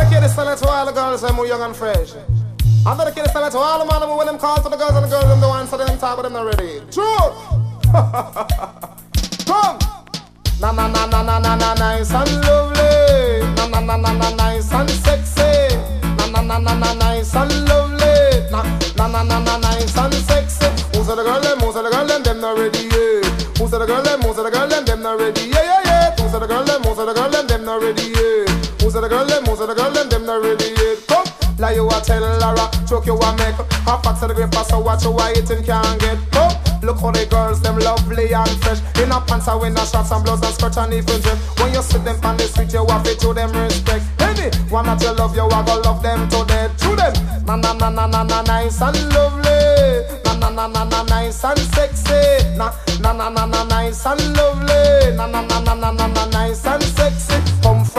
dedicate this song to all the girls who are young and fresh. I dedicate this song to all the men who when them call to the girls and the girls them the ones so them talk but them not ready. True. Come. Na na na na na na na nice and lovely. Na na na na na nice and sexy. Na na na na na nice and lovely. Na na na na na nice and sexy. Who's the girl them? Who's the girl them not ready yet? Who's the girl them? Who's the girl them not ready yet? Who's the girl them? Who's the girl them not ready yet? Who's the girl them? Who's the girl them not ready yet? Come, like you a tell Lara, choke you a make. Half facts of the grape, so watch you why eating can't get. Come, look how the girls them lovely and fresh. In a pants and winner shots and blouse and skirt and even dress. When you see them on the street, you have to show them respect. Any one that you love, you a go love them to death. To them, na na na na na na nice and lovely. Na na na na na nice and sexy. Na na na na na nice and lovely. Na na na na na na nice and sexy.